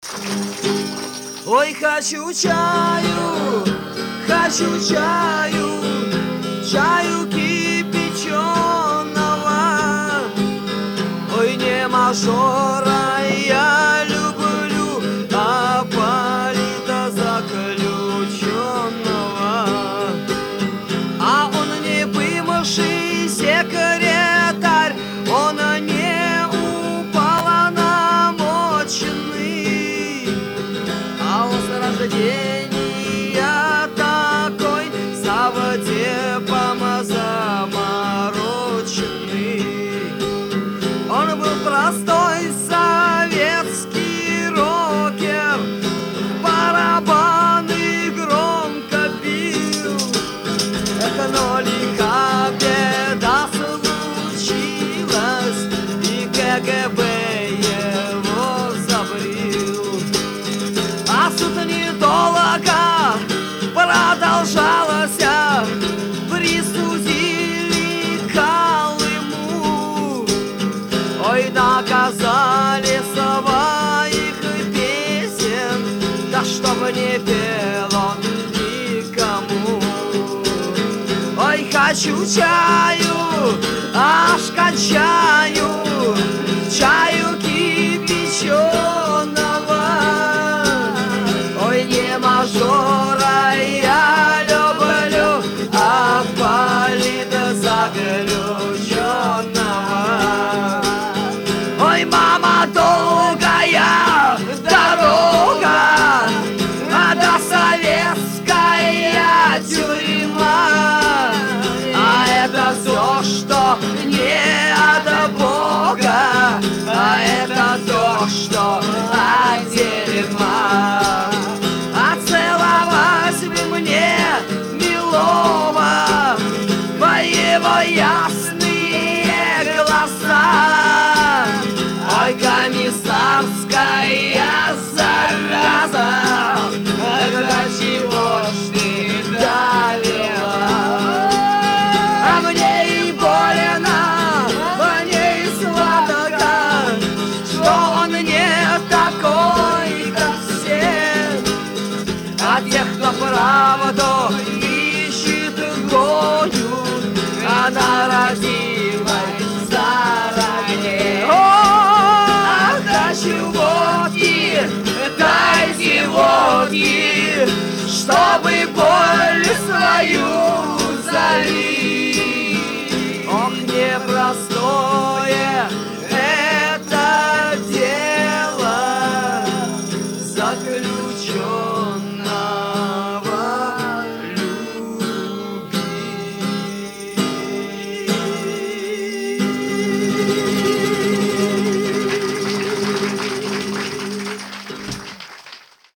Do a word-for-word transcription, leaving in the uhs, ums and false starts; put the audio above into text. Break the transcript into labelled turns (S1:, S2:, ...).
S1: Ой, хочу чаю, хочу чаю, чаю кипяченого. Ой, не мажора я люблю, а полита заключенного. А он не бывший секретарь, он не упал, а намоченный. А он с рождения такой савдепом замороченный. Он был простой советский рокер, в барабаны громко бил. Но лиха беда случилась, и КГБ его забрил. А суд недолго продолжался, присудили Колыму. Ой, наказали своих песен, да чтоб не пел он никому. Ой, хочу чаю, аж кончаю, чаю кипяченого. Ой, не мажора я люблю, а полита заключенного. Ой, мама, долгая дорога, а до советская тюрьма. А это все, что не от Бога, а это то, что от дерьма. А целовать бы мне милого в его ясные глаза. Ой, комиссарская зараза, до чего ж ты довела? А мне и больно, мне и сладко, что он не такой, как все. А тех, кто правду ищет, гонят, она родилась заранее. О, дайте водки, дайте водки, чтобы больше